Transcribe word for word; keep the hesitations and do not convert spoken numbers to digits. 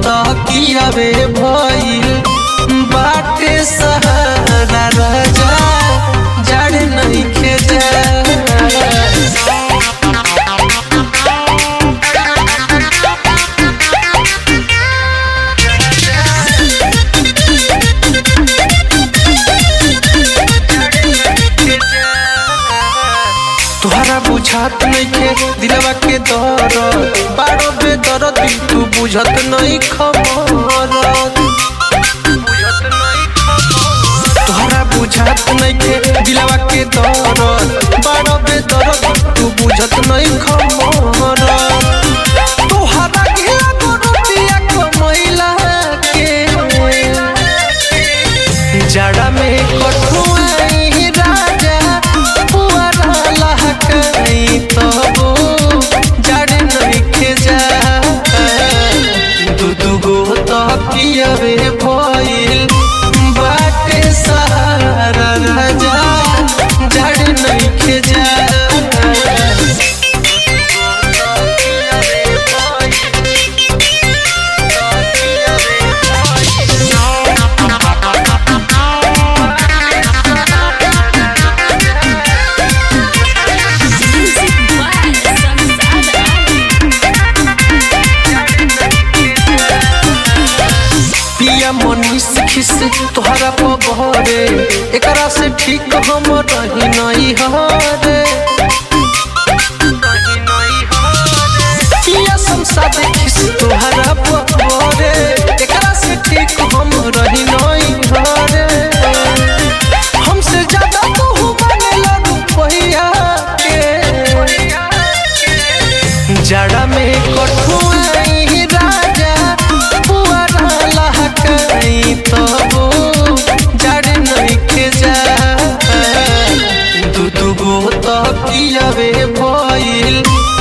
तकियावे भइल बाटे सहारा राजा जड़ नइखे जा तुहरा बुझात नइखे दिलवा के दर्द बारो बेदर्द दिल तू बुझत नहीं खबर तुहरा बुझात नइखे दिलवा के दर्द बारो बेदर्द तू बुझत नहीं खबर तुहरा घेरा गोरतिया कमैला के जड़ा में कठुआई राजा पुअरा लहकई तबो जड़ नइखे जा दू दू गो तकियावे भइल बाटे सहारा राजा जड़ नइखे जा मनीष खिस तोहरा पबहरे एकरा से ठीक हम रही नहीं हरे पिया संसाद खिस तोहरा पबहरे एकरा से ठीक हम रही नहीं हरे हमसे ज्यादा तू बनेला रुपैया के जड़ा में कठुआई राजा पुअरा लहकई तबो जड़ नइखे जा दू दू गो तकियावे भइल